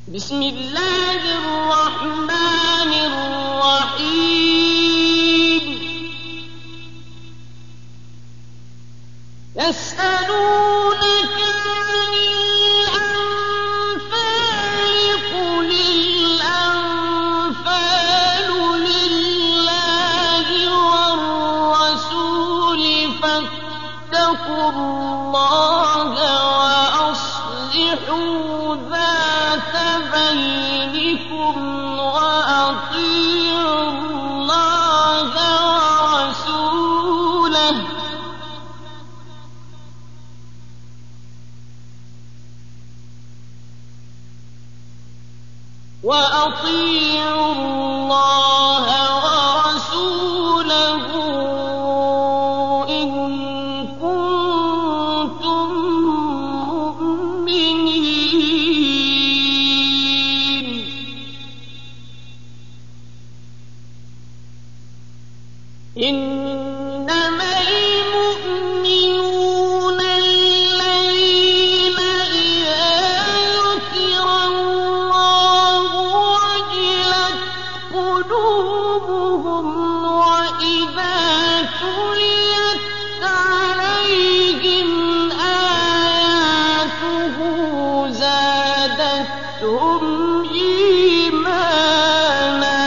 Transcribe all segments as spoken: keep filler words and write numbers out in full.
بسم الله الرحمن الرحيم يسألونك عن الأنفال قل الأنفال لله والرسول فاتقوا الله وأصلحوا ذات بينكم وأطيعوا الله ورسوله وأطيعوا الله ورسوله إن كنتم مؤمنين. إنما المؤمنون الذين إذا ذكر الله وجلت قلوبهم وإذا تليت عليهم آياته زادتهم إيمانا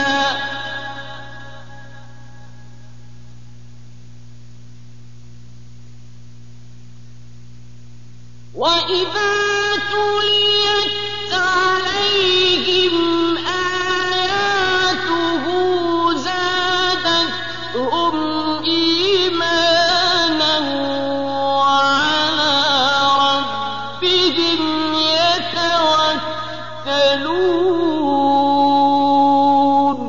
وإذا تليت عليهم آياته زادتهم إيمانا وعلى ربهم يتوكلون.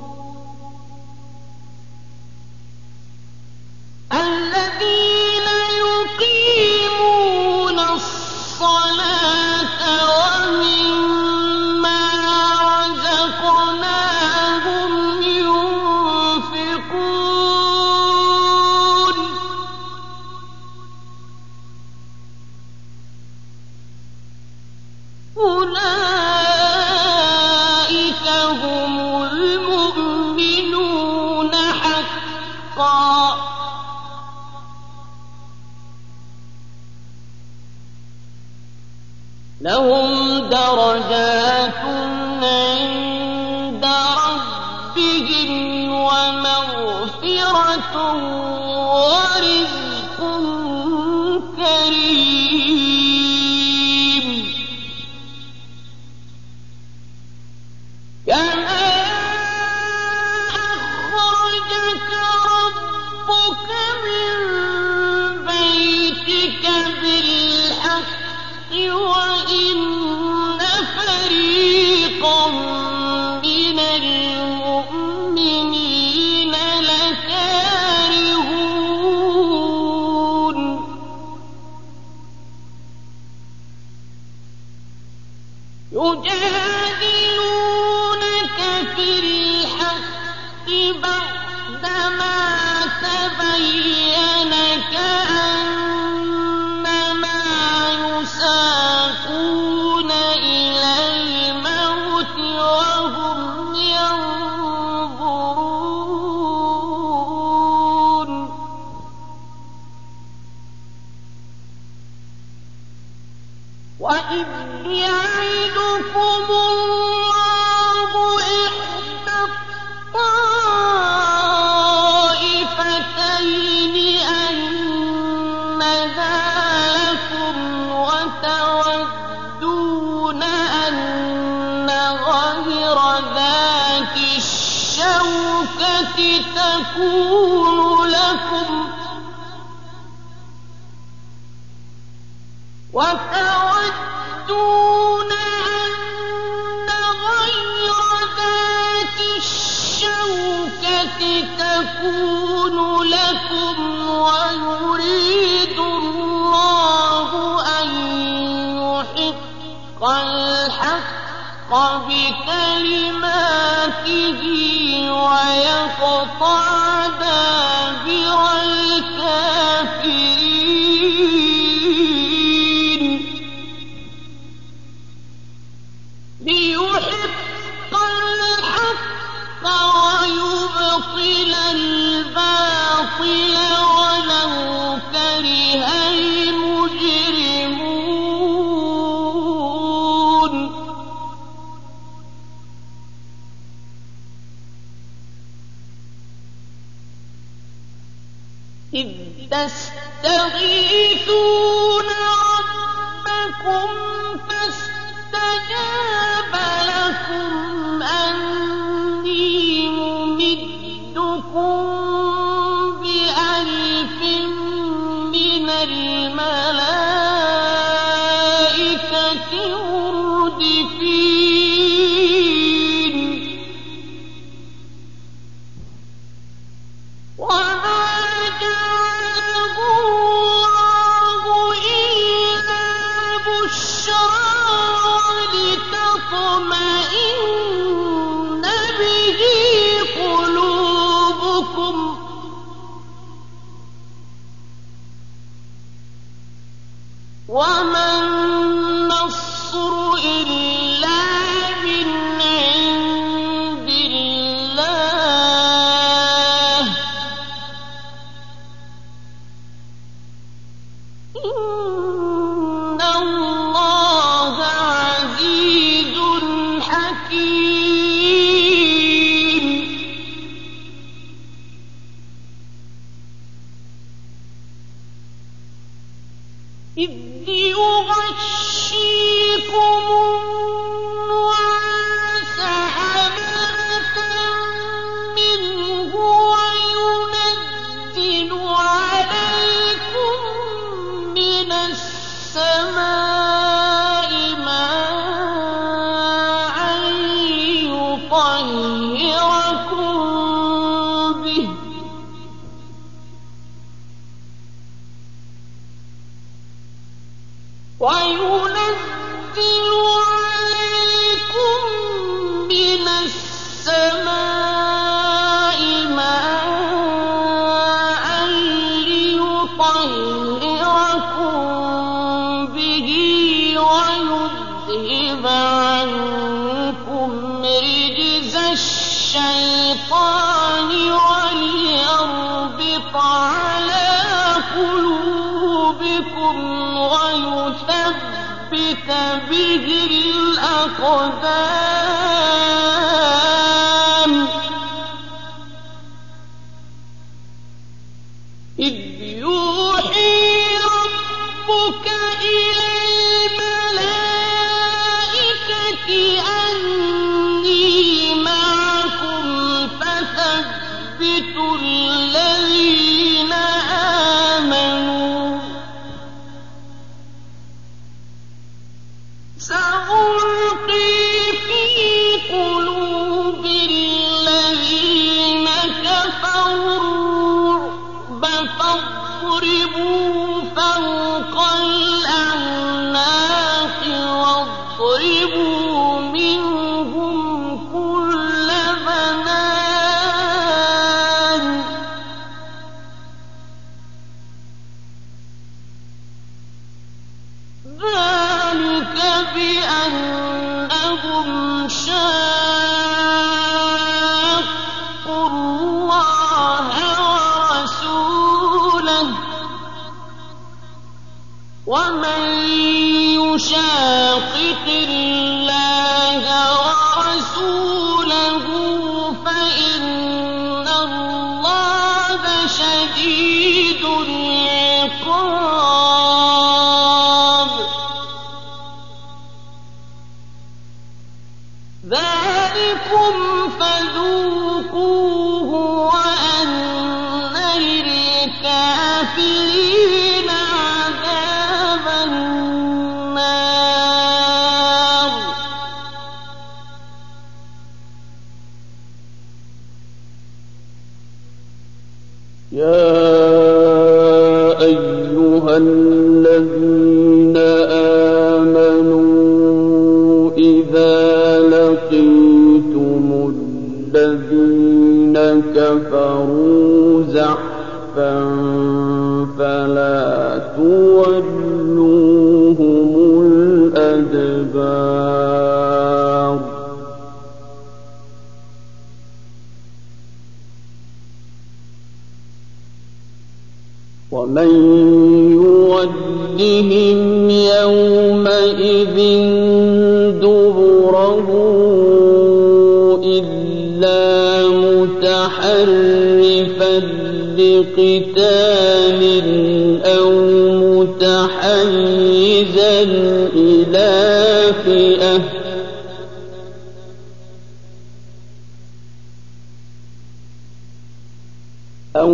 الذين يقيمون الصلاة ومما رزقناهم ينفقون. أولئك هم المؤمنون حقا. لهم درجات عند ربهم ومغفرة ورزق كريم. كما أخرجك ربك من بيتك بالحق وإن فريقا من المؤمنين لكارهون. يجادلونك في الحق بعدما تبين كأنما يساقون إلى الموت وهم ينظرون. وإذ يعدكم الله إحدى الطائفتين أنها لكم وتودون أن غير ذات الشوكة تكون لكم وتودون أن غير ذات الشوكة تكون لكم ويريد الله أن يحق الحق بكلماته ويقطع دابر الكافرين. ليحق الحق ويبطل الباطل ولو كره المجرمون إذ تستغيثون ربكم فاستجاب لكم أني ممدكم بألف من الملائكة مردفين وما جعله الله إلا بشرى ولتطمئن به قلوبكم وما النصر إلا من عند الله إن الله عزيز حكيم إذ يغشيكم النعاس أمنة منه وينزل عليكم من السماء ماء يطهركم به وينزل عليكم من السماء ماء ليطهركم به ويذهب عنكم رجز الشيطان وليربط على قلوبكم ويثبت به الأقدام إذ يوحي ربك إلى الملائكة أني معكم فثبتوا الذين آمنوا سألقي في قلوب الذين كفروا الرعب فاضربوا فوق الأعناق واضربوا منهم كل بنان ذلك بأنهم شاقوا الله ورسوله ومن يشاقق الله ورسوله فإن الله شديد العقاب ذلكم فذوقوه وأن للكافرين عذاب النار يا أيها الذين آمنوا إذا لقيتم الذين كفروا زحفا فلا تولوهم الأدبار ومن يولهم يومئذ دبره إلا متحرفا لقتال أو متحيزا إلى فئة أو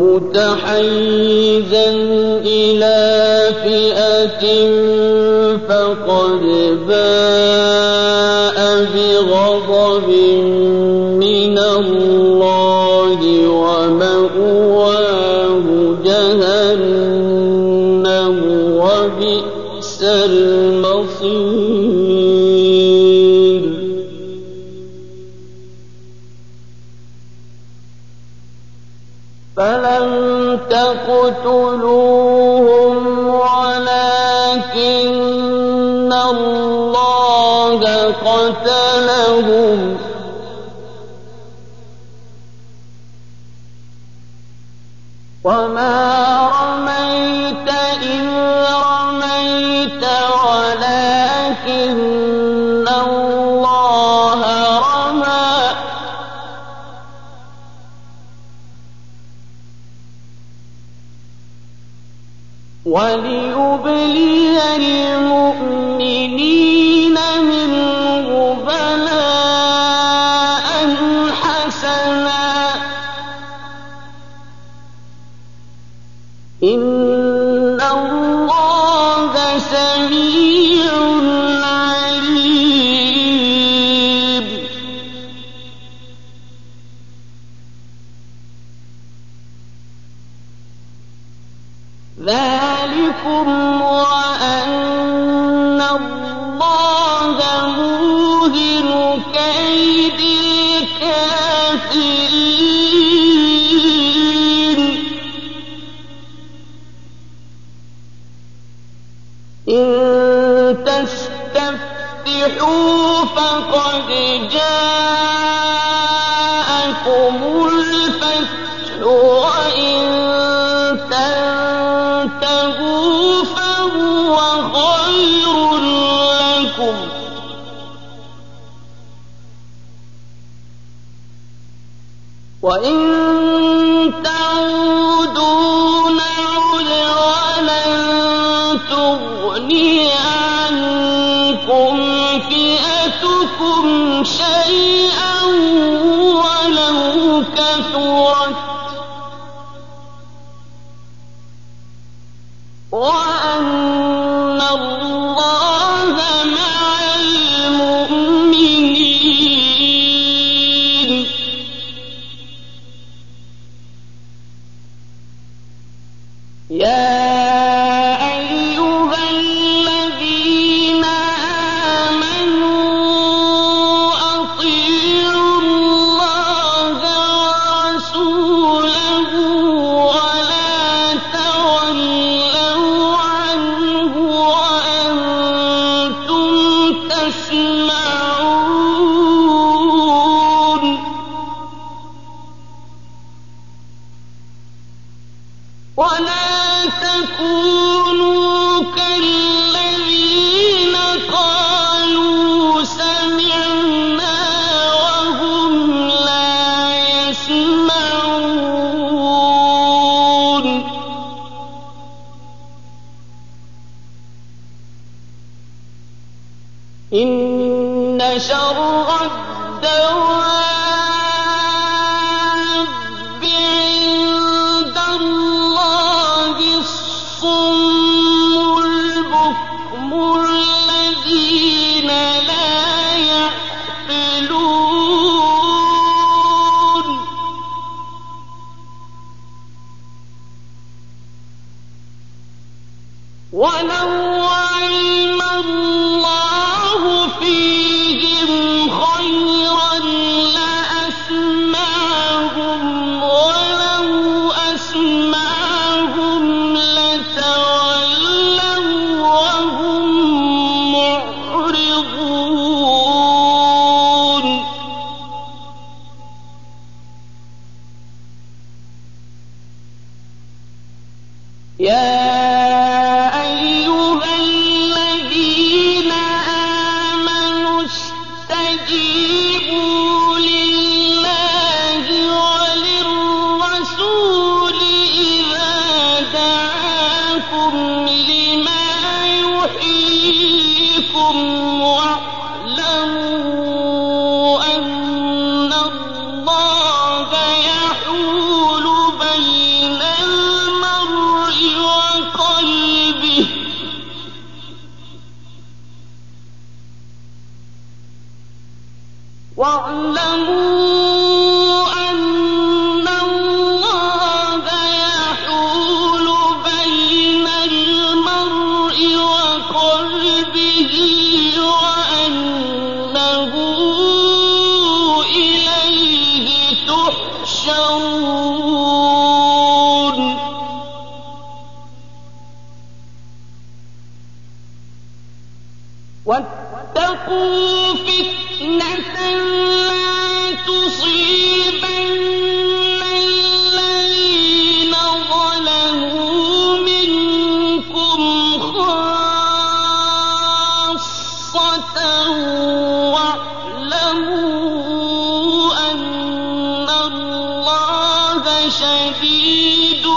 متحيزا إلى فئة فقد باء بغضب من الله ومأواه جهنم وبئس المصير. فلم تقتلوهم ولكن الله قتلهم وما رميت إذ رميت ولكن الله رمى وليبلي المؤمنين منه بلاء حسنا إن الله سميع عليم. ذلكم وأن الله موهن كيد الكافرين. إن تستفتحوا فقد جاءكم الفتح وإن تنتهوا فهو خير لكم وإن تعودوا نعد ولن تغني عنكم فئتكم شيئا ولو كثرت وأن الله مع المؤمنين. يا أيها الذين آمنوا أطيعوا الله ورسوله ولا تولوا عنه وأنتم تسمعون. ولا تكونوا كالذين قالوا سمعنا وهم لا يسمعون. إن شر الدواب عند الله الصم البكم الذين لا يعقلون. ولو علم الله فيهم خيرا يا أيها الذين آمنوا استجيبوا لله وللرسول إذا دعاكم لما يحييكم واعلموا أن الله يحول بين المرء وقلبه واعلموا أن الله يحول بين المرء وقلبه وأنه إليه تحشرون واتقوا فتنة لا تصيبن الذين ظلموا منكم خاصة واعلموا أن الله شديد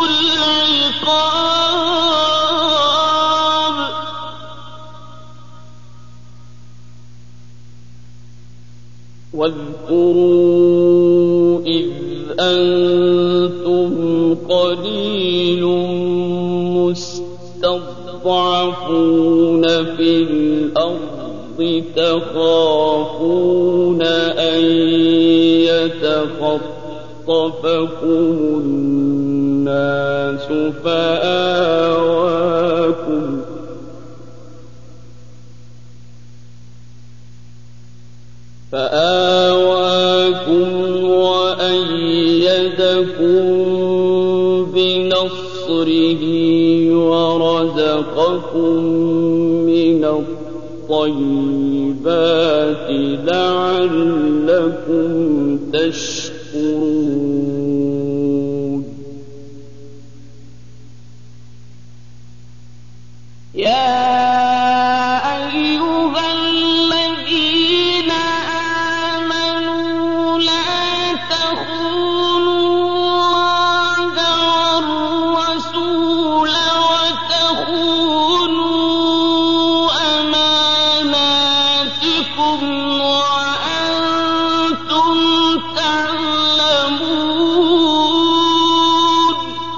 العقاب واذكروا إذ أنتم قليل مستضعفون في الأرض تخافون أن يتخطفكم الناس فآواكم فآواكم وأيدكم بنصره ورزقكم من الطيبات لعلكم تشكرون يا أيها الذين آمنوا لا تخونوا الله والرسول وتخونوا أماناتكم وأنتم تعلمون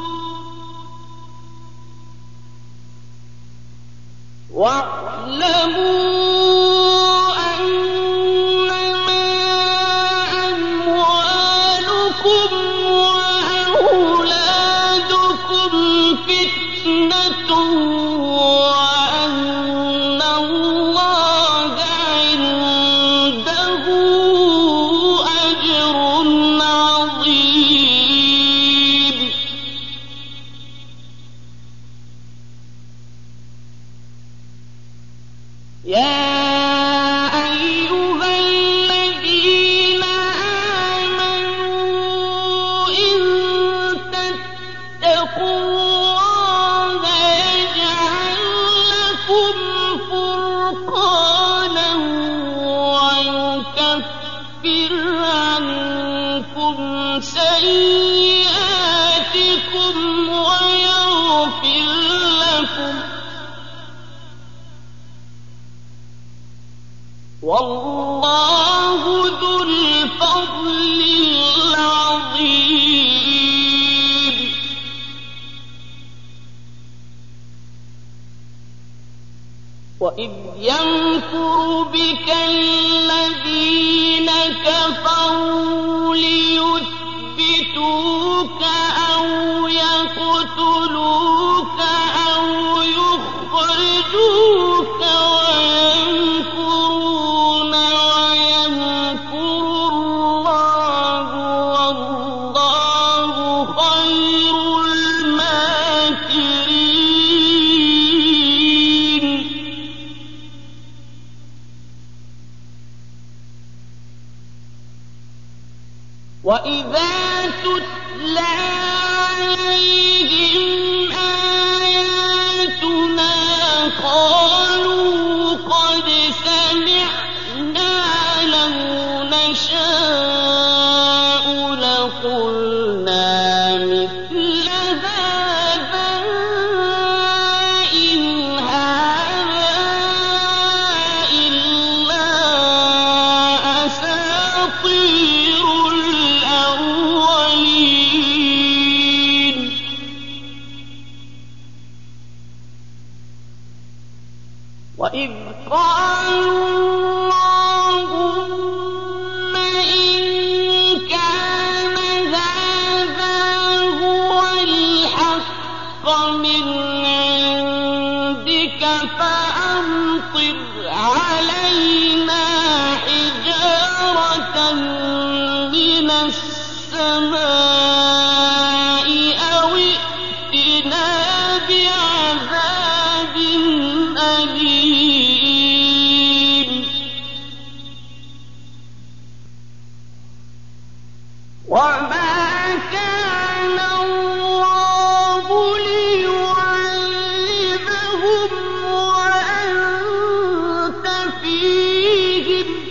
واعلموا أنما أموالكم وأولادكم فتنة وأن الله عنده أجر عظيم يا أيها الذين آمنوا إن تتقوا الله يجعل لكم فرقانا ويكفر عنكم سيئاتكم ويغفر لكم والله ذو الفضل العظيم وإذ يمكر بك الذين كفروا ليثبتوك أو يقتلوك أو يخرجوك ويمكرون ويمكر الله والله خير الماكرين وإذا تتلى عليهم آياتنا نَشَاءُ لَقُلْنَا مِثْلَ هَٰذَا إِنْ هَٰذَا إِلَّا أَسَاطِيرُ الْأَوَّلِينَ وَإِذْ قَالُوا اللَّهُمَّ إِن كَانَ هَٰذَا هُوَ الْحَقَّ مِنْ عِندِكَ فَأَمْطِرْ عَلَيْنَا حِجَارَةً مِّنَ السَّمَاءِ أَوِ ائْتِنَا بِعَذَابٍ أَلِيمٍ وَمَا كَانَ اللَّهُ لِيُعَذِّبَهُمْ وَأَنتَ فِيهِمْ ۚ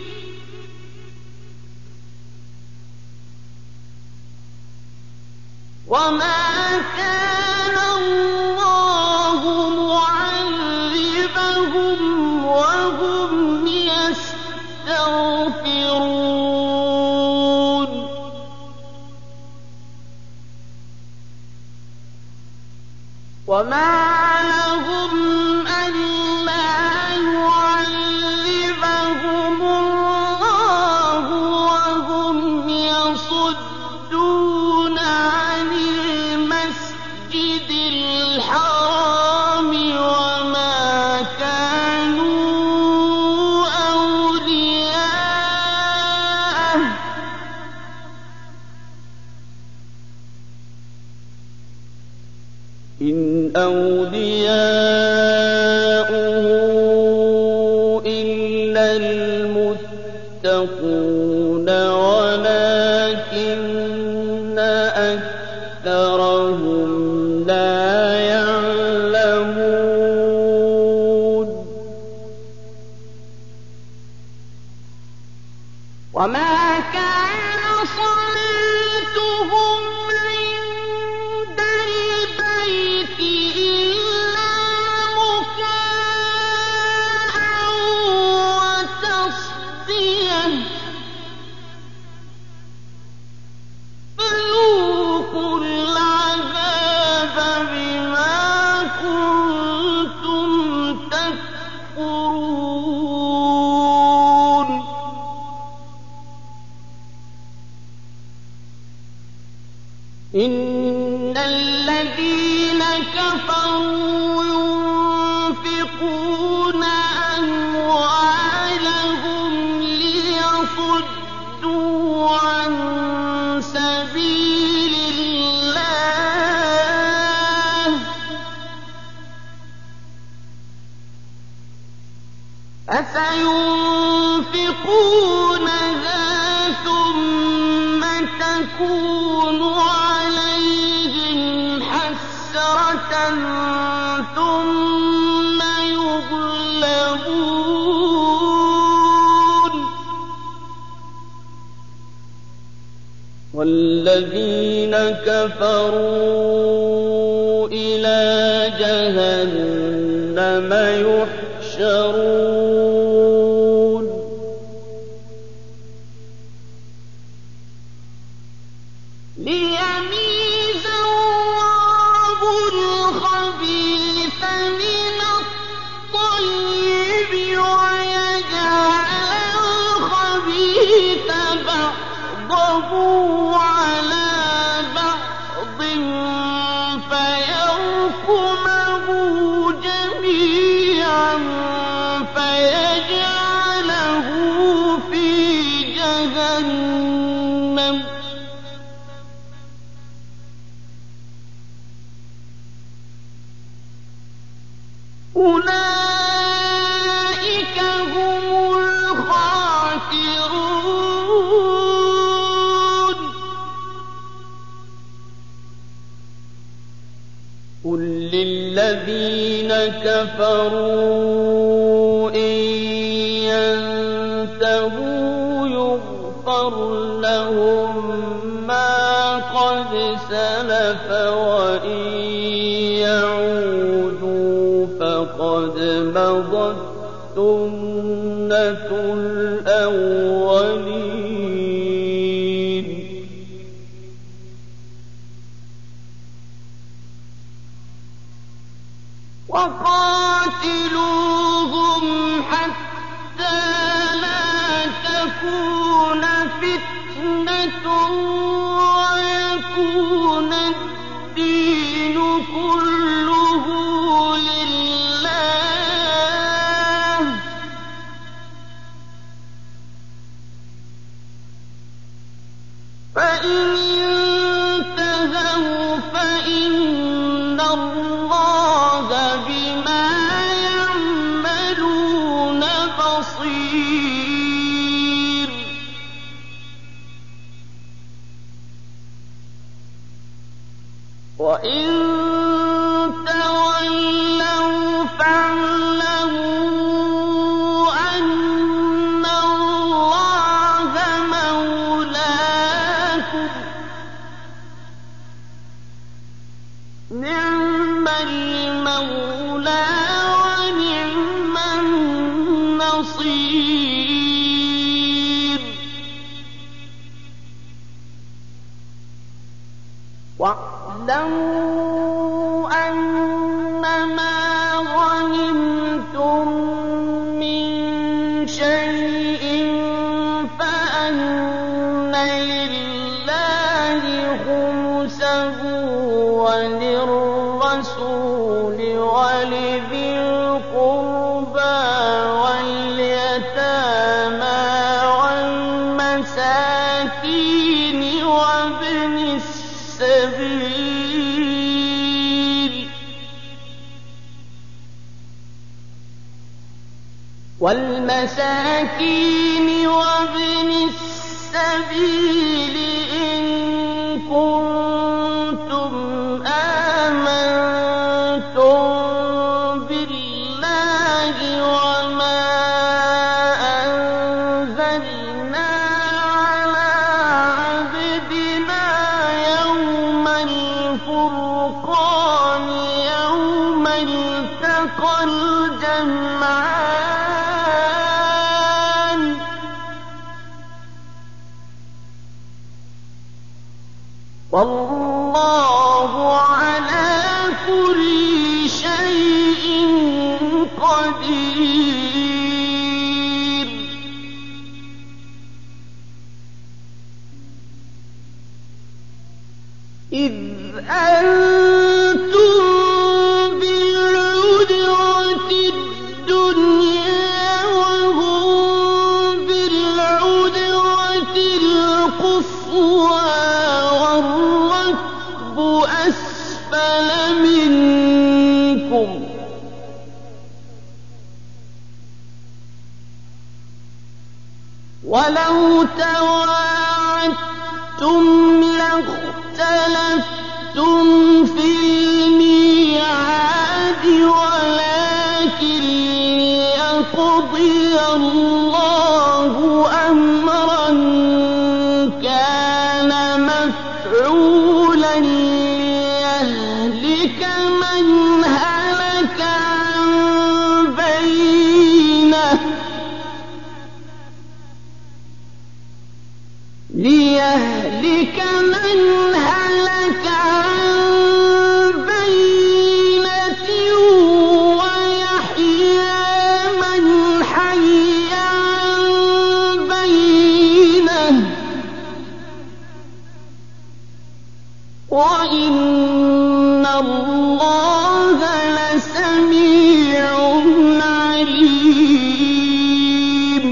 وَمَا كَانَ اللَّهُ مُعَذِّبَهُمْ وَهُمْ يَسْتَغْفِرُونَ وَمَا لَهُمْ أَلَّا يُعَذِّبَهُمُ اللَّهُ وَهُمْ يَصُدُّونَ عَنِ الْمَسْجِدِ الْحَرَامِ وَمَا كَانُوا أَوْلِيَاءَهُ ۚ إِنْ أَوْلِيَاؤُهُ إِلَّا الْمُتَّقُونَ وَلَٰكِنَّ أَكْثَرَهُمْ لَا يَعْلَمُونَ وَمَا كَانَ صَلَاتُهُمْ عِندَ الْبَيْتِ إِلَّا مُكَاءً وَتَصْدِيَةً ۚ فَذُوقُوا الْعَذَابَ بِمَا كُنتُمْ تَكْفُرُونَ إِنَّ الَّذِينَ كَفَرُوا يُنفِقُونَ أَمْوَالَهُمْ لِيَصُدُّوا عَن سَبِيلِ اللَّهِ فَسَيُنفِقُونَهَا ثُمَّ تَكُونُ عَلَيْهِمْ حَسْرَةً ثُمَّ يُغْلَبُونَ وَالَّذِينَ كَفَرُوا إِلَىٰ جَهَنَّمَ يُحْشَرُونَ لِيَمِيزَ اللَّهُ الْخَبِيثَ مِنَ الطَّيِّبِ وَيَجْعَلَ الْخَبِيثَ بَعْضَهُ عَلَىٰ بَعْضٍ فَيَرْكُمَهُ جَمِيعًا فَيَجْعَلَهُ فِي جَهَنَّمَ ۚ أُولَٰئِكَ هُمُ الْخَاسِرُونَ قُل لِّلَّذِينَ كَفَرُوا إِن يَنتَهُوا يُغْفَرْ يغفر لهم ما قد سلف وإن يعودوا فقد مضت سنة الأولين وقاتلوهم حتى لا تكون فتنة ويكون الدين كله لله فإن انتهوا فإن الله بما يعملون بصير وإن تولوا فاعلموا أن الله مولاكم نعم المولى ونعم النصير واعلموا أنما غنمتم من شيء فأن لله خمسه وللرسول ولذي القربى واليتامى والمساكين وابن السبيل والمساكين وابن السبيل إن كنتم آمنتم بالله وما أنزلنا على عبدنا يوم الفرقان يوم التقى الجمعان والله على كل شيء قدير إذ أنتم بالعدوة الدنيا وهم بالعدوة القصوى والركب أسفل منكم ولو تواعدتم لاختلفتم في الميعاد ولكن ليقضي الله أمرا كان مفعولا ليهلك من هلك عن بينه ليهلك من هلك عن بينة ويحيى من حي عن بينة وإن الله لسميع عليم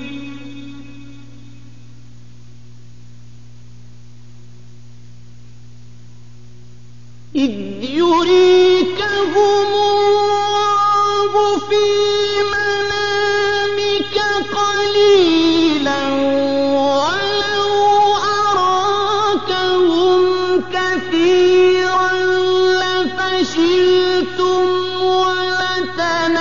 إذ يريكهم الله في منامك قليلا ولو أراكهم كثيرا لفشلتم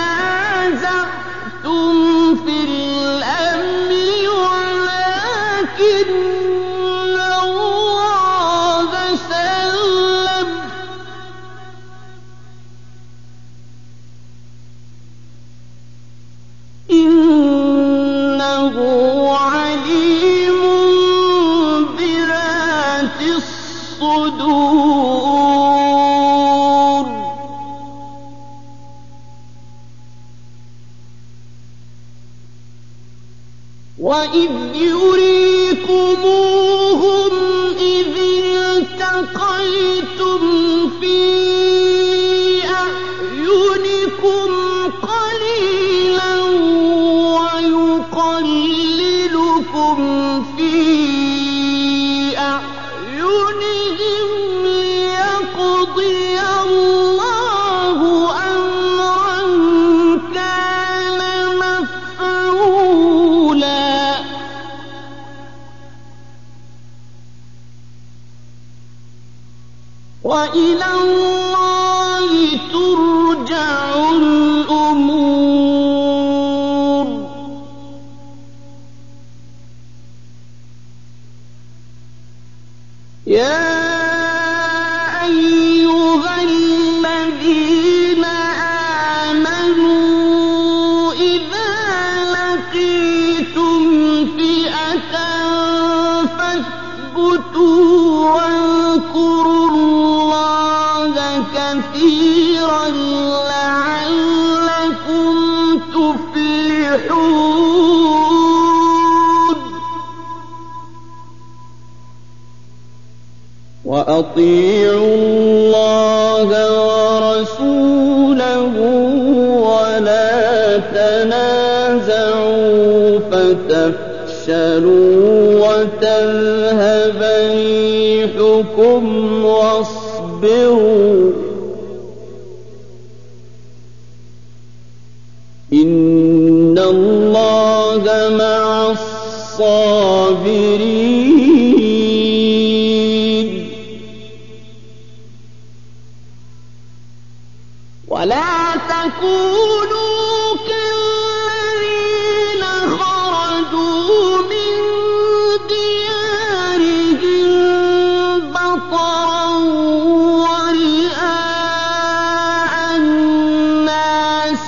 ولتنازعتم في الأمر ولكن الله سلم إنه عليم بذات الصدور وإذ يريكموهم إذ التقيتم في أعينكم قليلا ويقللكم في أعينهم ليقضي الله أمرا كان مفعولا وإلى الله ترجع الأمور يا أيها الذين آمنوا إذا لقيتم فئة فاثبتوا واذكروا الله كثيرا لعلكم تفلحون وأطيعوا الله ورسوله ولا تنازعوا فتفشلوا وتذهب ريحكم واصبروا إن الله مع الصابرين ولا تكونوا كالذين خرجوا من ديارهم بطرا ورئاء الناس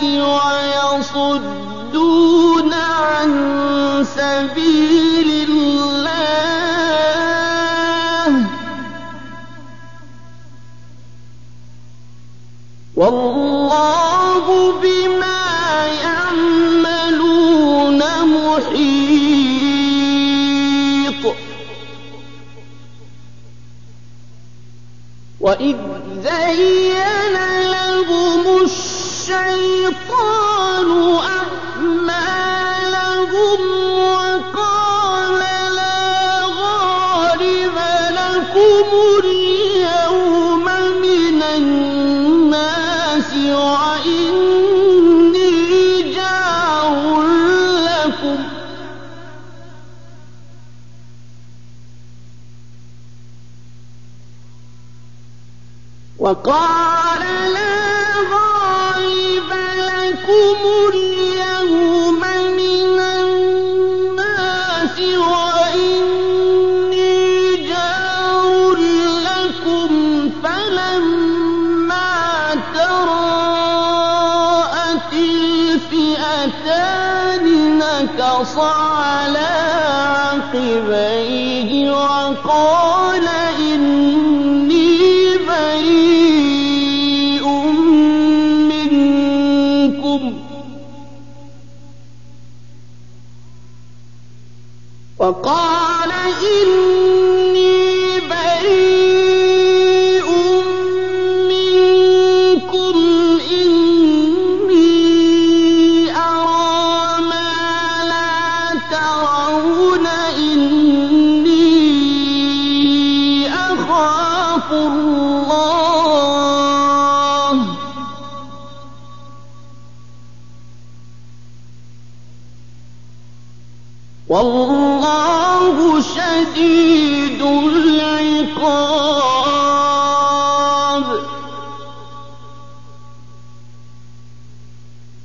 ويصدون عن سبيل الله والله بما يعملون محيط وإذ زين لهم الشيطان أعمالهم وقال لا غالب لكم اليوم من الناس وإني جار لكم وقال لا غالب لكم اليوم من الناس وإني جار لكم فلما تراءت الفئتان نكص على عقبيه وقال إني بريء منكم وقال إني بريء منكم إني أرى ما لا ترون إني أخاف الله والله شديد العقاب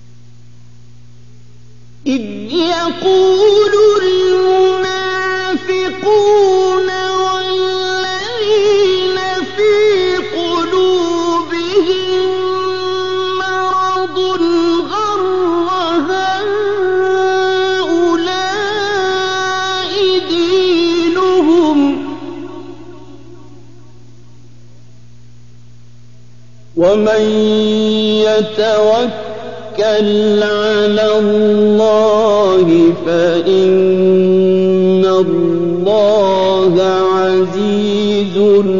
إذ يقول المنافقون ومن يتوكل على الله فإن الله عزيز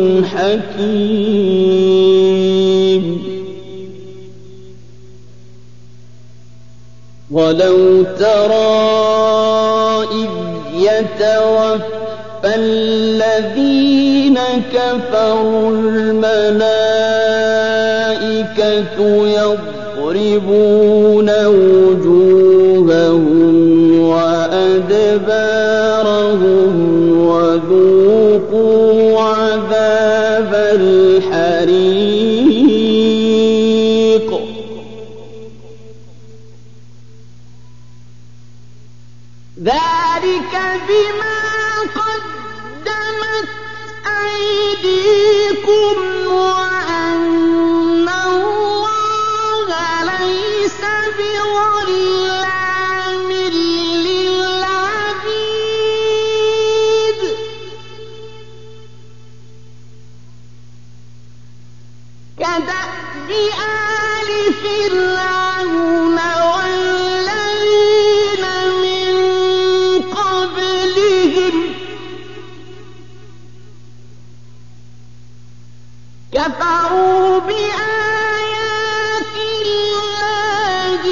حكيم. ولو ترى إذ يتوفى الذين كفروا الملائكة يضربون وجوههم وأدبارهم وذوقوا عذاب الحريق. ذلك بما قدمت أيديكم وأن الله ليس بظلام للعبيد. كدأب آل فرعون والذين من قبلهم كفروا بآيات الله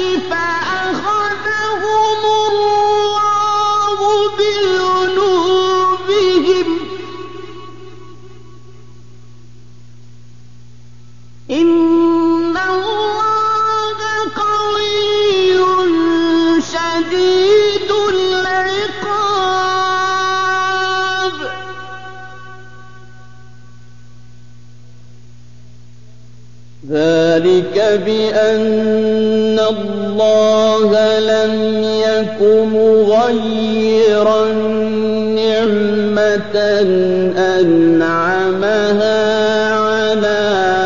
فأخذهم الله بذنوبهم إن الله قوي شديد العقاب. ذلك بأن الله لم يك مغيرا نعمة أنعمها على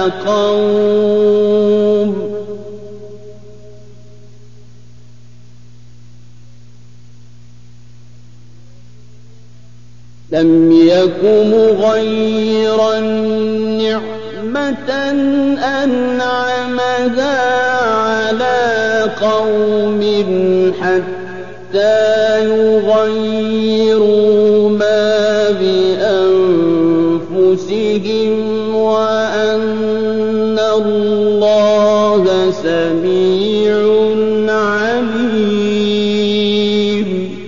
قوم لم يك مغيرا نعمة أنعمها على قوم حتى يغيروا ما بأنفسهم وأن الله سميع عليم.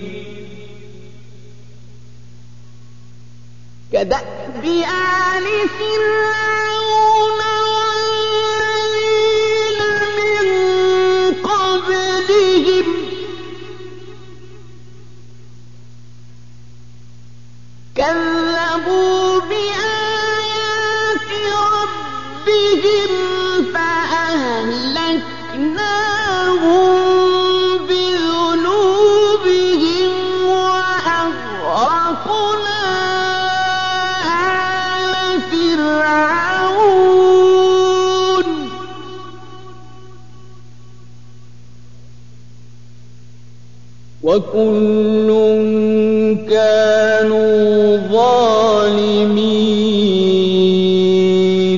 كدأب آل فرعون والذين من قبلهم كذبوا بآيات ربهم فأهلكناهم بذنوبهم وأغرقنا آل فرعون وكل كانوا ظالمين.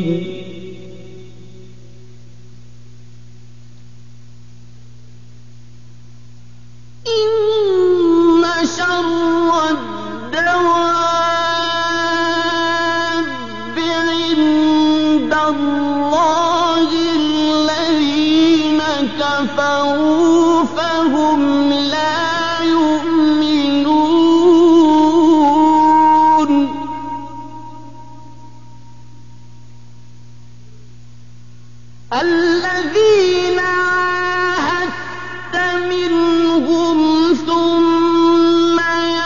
إن شر الدواب عند الله الذين كفروا فهم لا يؤمنون. الذين عاهدت منهم ثم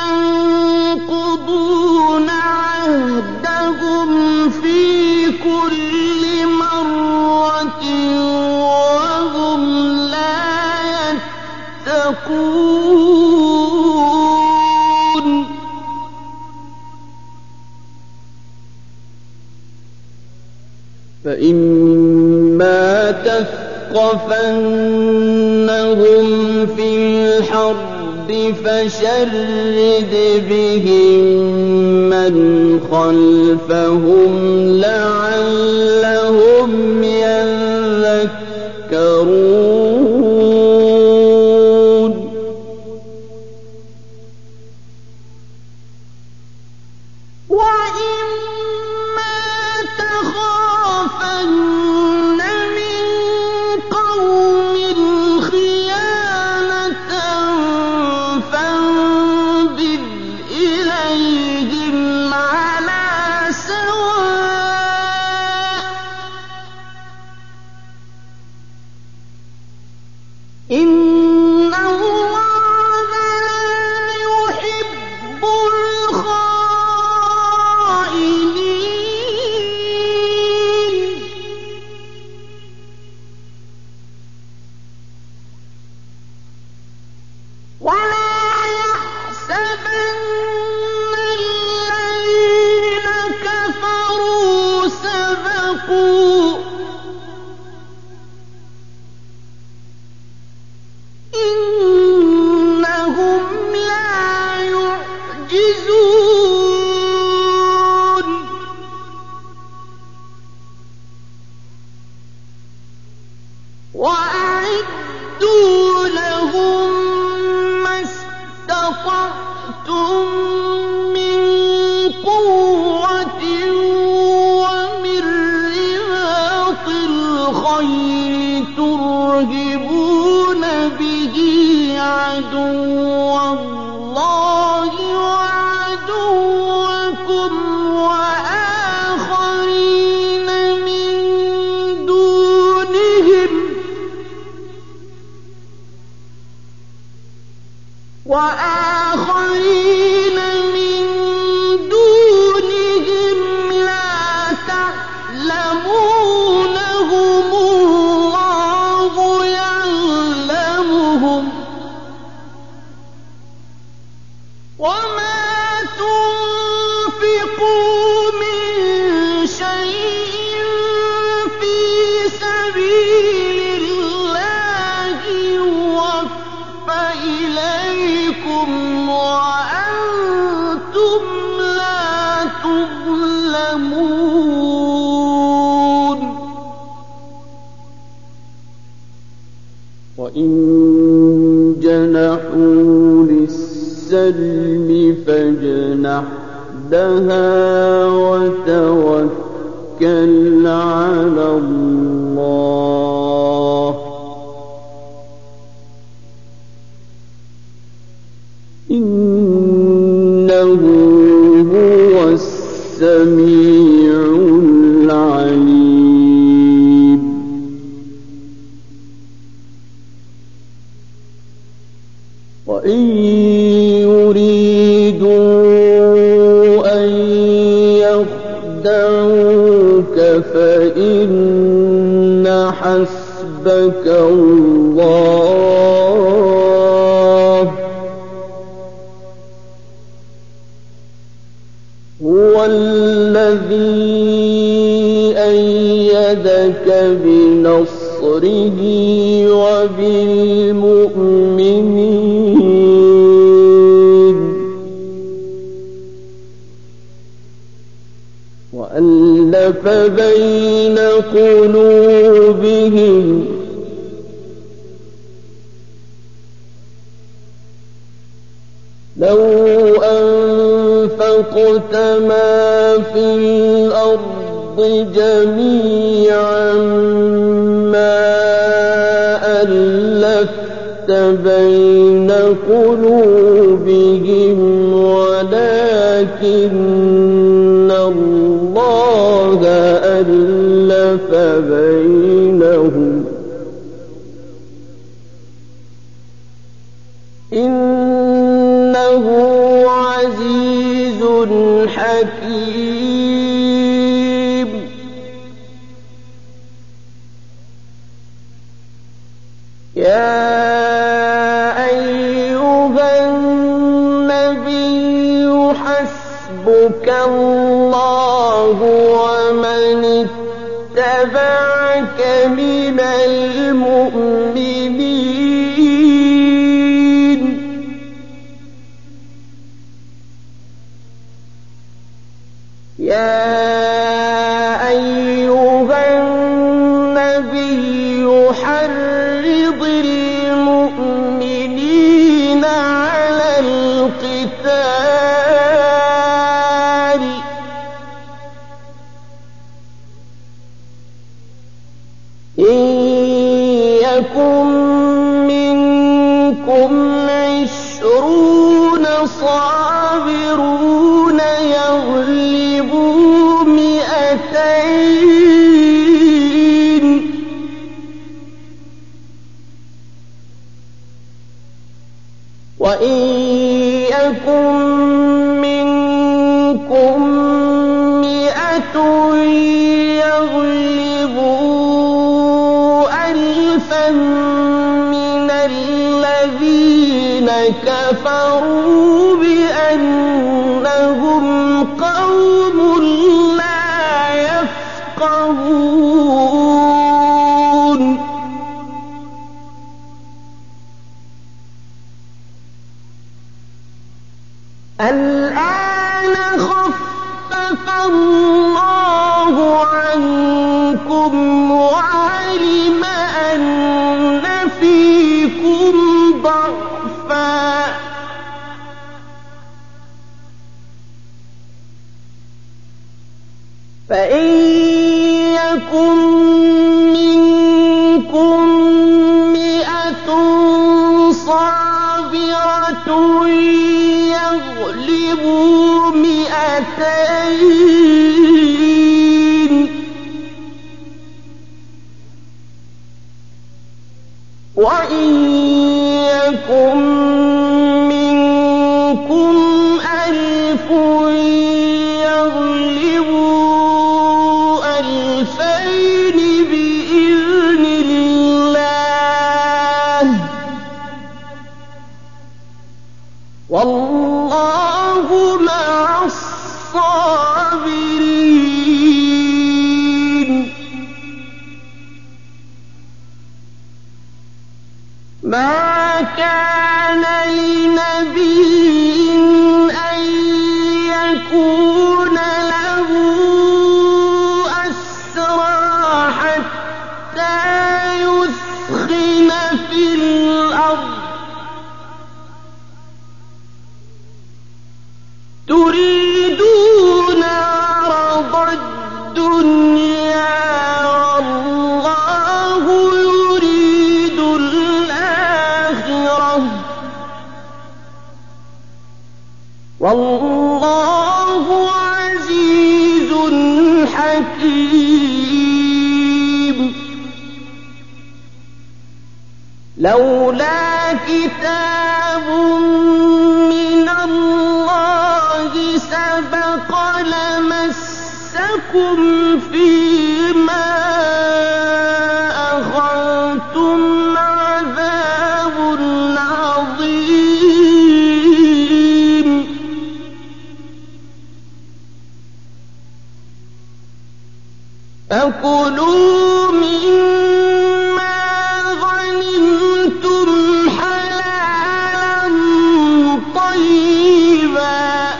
ينقضون عهدهم في كل مرة وهم لا يتقون. فإما تثقفنهم في الحرب فشرد بهم من خلفهم لعلهم ينظرون. وأعدوا لهم ما استطعتم من قوة ومن رباط الخيل ترهبون به عدو الله وعدوكم وآخرين من دونهم وآخرين من دونهم لا تعلمونهم الله يعلمهم وما تنفقوا من شيء في سبيل الله يوفى إليكم وأنتم لا تظلمون وإن جنحوا للسلم فاجنح لها وتوكل على الله إنه هو السميع العليم وإن يريدوا أن يخدعوك فإن حسبك الله هو الذي أيدك بنصره وبالمؤمنين وألف بين قلوبهم لو أنفقت ما في الأرض جميعا ما ألفت بين قلوبهم ولكن الله ألف بينهم إنه عزيز حكيم يا أيها النبي حسبك الله ومن اتبعك من المؤمنين يا أيها النبي حرض المؤمنين على القتال إن يكن منكم عشرون صابرون يغلبوا مئتين وإن يكن منكم مئة يغلبوا ألفا من الذين كفروا بأنهم قوم لا يفقهون الآن الآن خفف الله عنكم وعلم أن فيكم ضعفا فإن يكن منكم مئة صابرة يغلبوا مئتين وإن يكن منكم ألف يغلبوا ألفين بإذن الله والله مع الصابرين. ما كان لنبي أن يكون له أسرى حتى يثخن في الأرض تريدون عرض الدنيا والله يريد الآخرة والله عزيز حكيم. لولا كتاب من الله سبق لمسكم فيما أخذتم عذاب عظيم. فكلوا مما غنمتم حلالا طيبا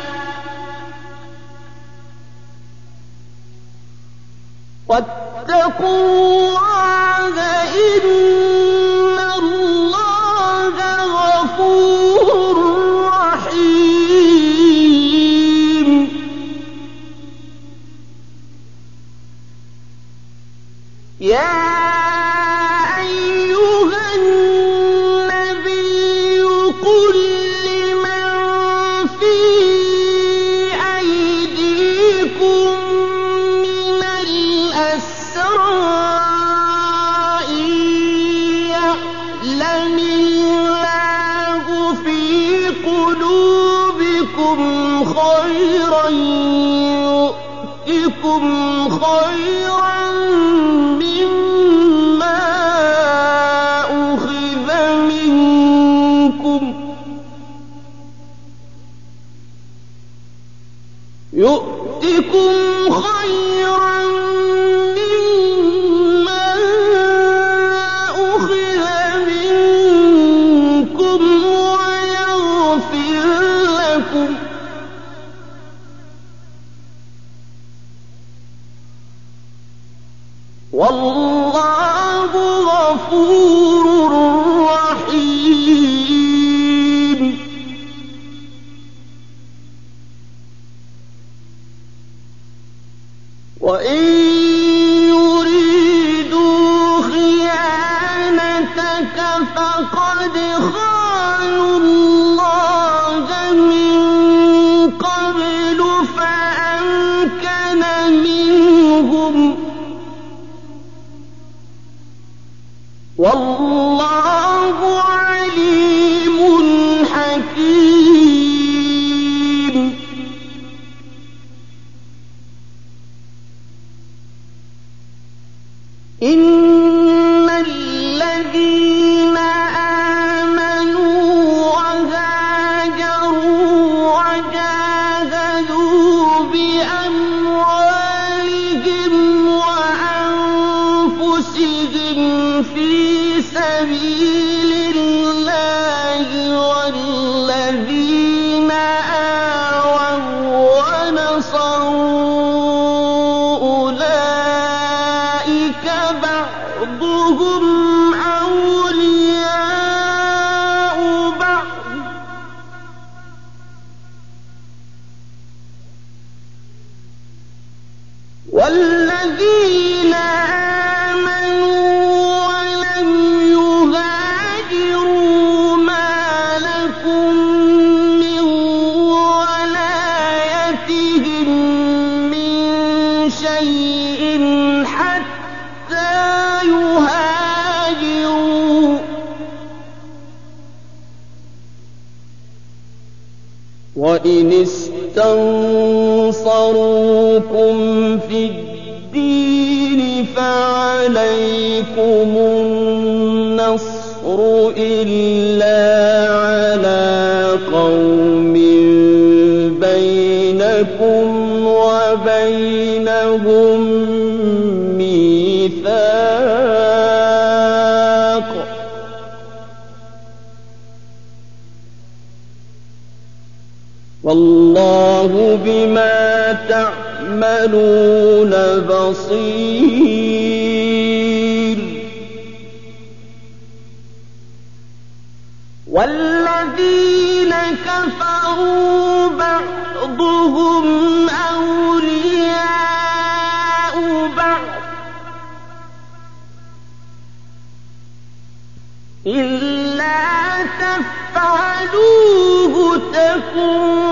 واتقوا الله إن الله غفور رحيم. يا أيها النبي قل لمن في أيديكم من الأسرى إن يعلم الله في قلوبكم خيرا يؤتكم خيرا مما أخذ منكم يؤتكم خيرا مما أخذ منكم ويغفر لكم والله غفور رحيم. وإن يريدوا خيانتك فقد خانوا الله من قبل فأمكن منهم والله عليم حكيم. إن الذين آمنوا وهاجروا وجاهدوا بأموالهم وأنفسهم في سبيل الله والذين آووا والذين آمنوا ولم يهاجروا ما لكم من ولايتهم من شيء حتى يهاجروا وإن استنصروكم في الدين فعليكم النصر إلا على قوم بينكم وبينهم ميثاق والله بما تعملون بصير والذين كفروا بعضهم أولياء بعض إلا تفعلوه تكن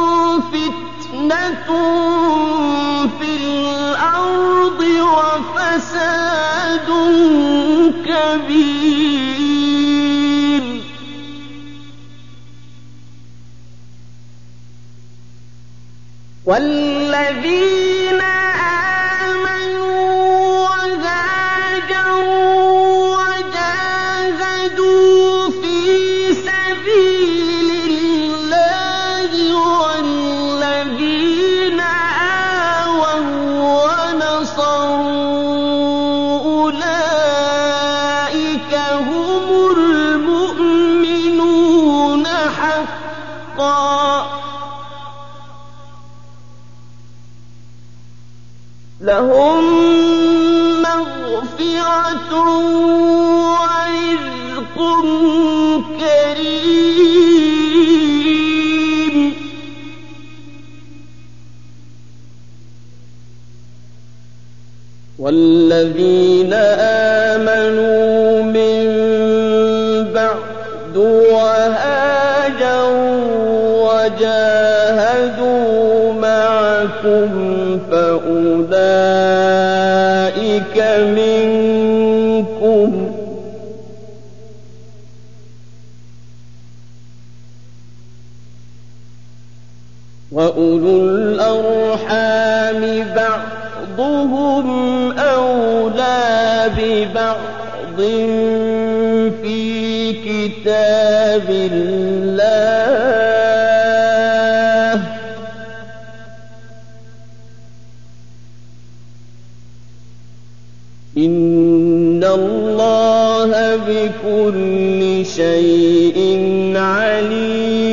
فتنة في الأرض وفساد كبير والذين آمنوا وهاجروا وجاهدوا في سبيل الله والذين آووا ونصروا أولئك هم المؤمنون حقا لهم مغفرة ورزق كريم والذين آمنوا من بعد وهاجروا وجاهدوا معكم فأولئك منكم وأولو الأرحام بعضهم أولى ببعض في كتاب الله إن الله بكل شيء عليم